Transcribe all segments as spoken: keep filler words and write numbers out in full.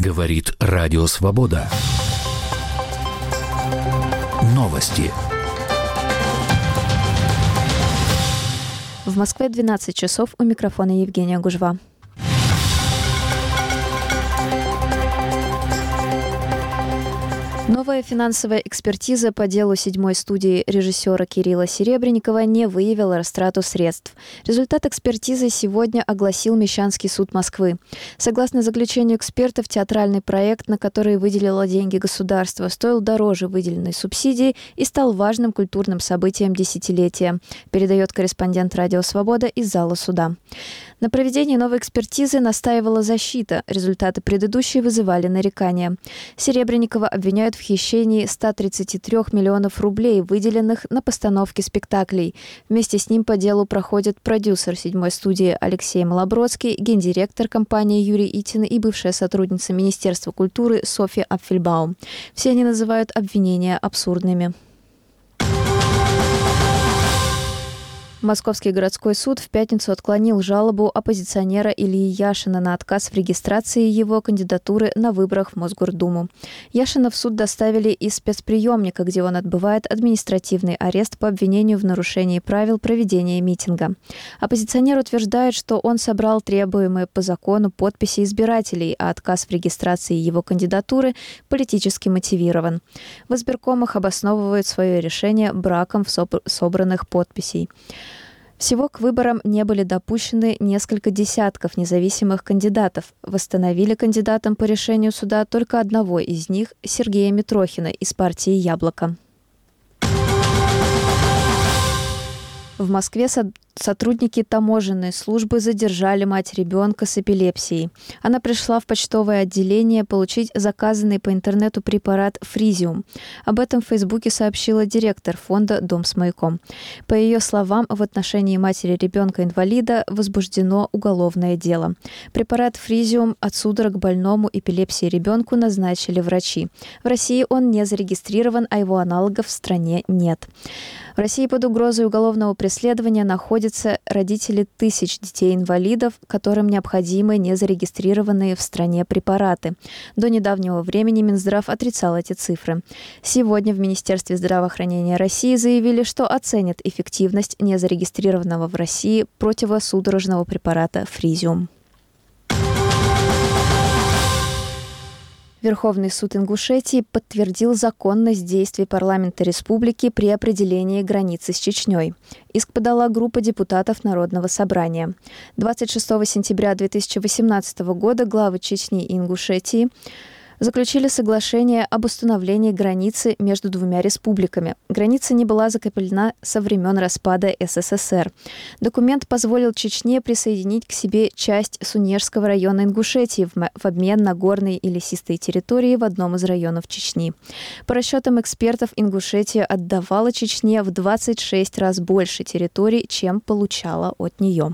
Говорит Радио Свобода. Новости. В Москве двенадцать часов, у микрофона Евгения Гужва. Новая финансовая экспертиза по делу седьмой студии режиссера Кирилла Серебренникова не выявила растрату средств. Результат экспертизы сегодня огласил Мещанский суд Москвы. Согласно заключению экспертов, театральный проект, на который выделило деньги государство, стоил дороже выделенной субсидии и стал важным культурным событием десятилетия, передает корреспондент Радио Свобода из зала суда. На проведении новой экспертизы настаивала защита. Результаты предыдущей вызывали нарекания. Серебренникова обвиняют в хищении ста тридцати трёх миллионов рублей, выделенных на постановки спектаклей. Вместе с ним по делу проходят продюсер седьмой студии Алексей Малобродский, гендиректор компании Юрий Итин и бывшая сотрудница Министерства культуры Софья Апфельбаум. Все они называют обвинения абсурдными. Московский городской суд в пятницу отклонил жалобу оппозиционера Ильи Яшина на отказ в регистрации его кандидатуры на выборах в Мосгордуму. Яшина в суд доставили из спецприемника, где он отбывает административный арест по обвинению в нарушении правил проведения митинга. Оппозиционер утверждает, что он собрал требуемые по закону подписи избирателей, а отказ в регистрации его кандидатуры политически мотивирован. В избиркомах обосновывают свое решение браком в собранных подписей. Всего к выборам не были допущены несколько десятков независимых кандидатов. Восстановили кандидатом по решению суда только одного из них – Сергея Митрохина из партии «Яблоко». В Москве сотрудники таможенной службы задержали мать ребенка с эпилепсией. Она пришла в почтовое отделение получить заказанный по интернету препарат «Фризиум». Об этом в Фейсбуке сообщила директор фонда «Дом с маяком». По ее словам, в отношении матери ребенка-инвалида возбуждено уголовное дело. Препарат «Фризиум» от судорог больному эпилепсии ребенку назначили врачи. В России он не зарегистрирован, а его аналогов в стране нет. В России под угрозой уголовного преследования находятся родители тысяч детей-инвалидов, которым необходимы незарегистрированные в стране препараты. До недавнего времени Минздрав отрицал эти цифры. Сегодня в Министерстве здравоохранения России заявили, что оценят эффективность незарегистрированного в России противосудорожного препарата «Фризиум». Верховный суд Ингушетии подтвердил законность действий парламента республики при определении границы с Чечней. Иск подала группа депутатов Народного собрания. двадцать шестого сентября две тысячи восемнадцатого года главы Чечни и Ингушетии заключили соглашение об установлении границы между двумя республиками. Граница не была закреплена со времен распада СССР. Документ позволил Чечне присоединить к себе часть Сунежского района Ингушетии в обмен на горные и лесистые территории в одном из районов Чечни. По расчетам экспертов, Ингушетия отдавала Чечне в двадцать шесть раз больше территорий, чем получала от нее.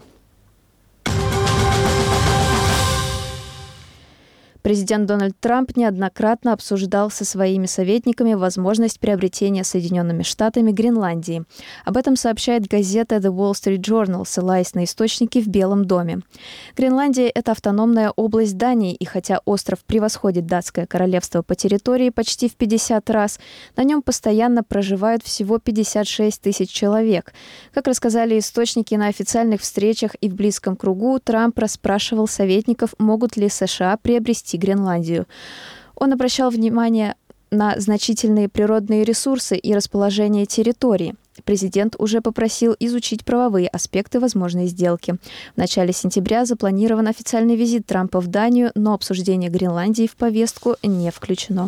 Президент Дональд Трамп неоднократно обсуждал со своими советниками возможность приобретения Соединенными Штатами Гренландии. Об этом сообщает газета The Wall Street Journal, ссылаясь на источники в Белом доме. Гренландия – это автономная область Дании, и хотя остров превосходит датское королевство по территории почти в пятьдесят раз, на нем постоянно проживают всего пятьдесят шесть тысяч человек. Как рассказали источники, на официальных встречах и в близком кругу Трамп расспрашивал советников, могут ли США приобрести Гренландию. Он обращал внимание на значительные природные ресурсы и расположение территории. Президент уже попросил изучить правовые аспекты возможной сделки. В начале сентября запланирован официальный визит Трампа в Данию, но обсуждение Гренландии в повестку не включено.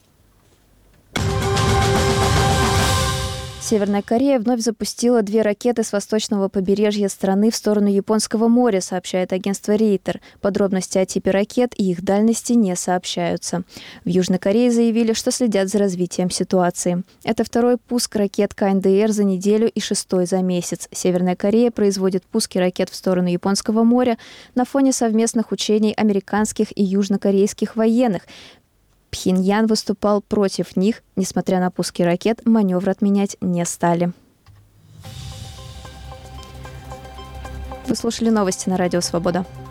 Северная Корея вновь запустила две ракеты с восточного побережья страны в сторону Японского моря, сообщает агентство Рейтер. Подробности о типе ракет и их дальности не сообщаются. В Южной Корее заявили, что следят за развитием ситуации. Это второй пуск ракет ка эн дэ эр за неделю и шестой за месяц. Северная Корея производит пуски ракет в сторону Японского моря на фоне совместных учений американских и южнокорейских военных. Пхеньян выступал против них. Несмотря на пуски ракет, маневр отменять не стали. Вы слушали новости на Радио Свобода.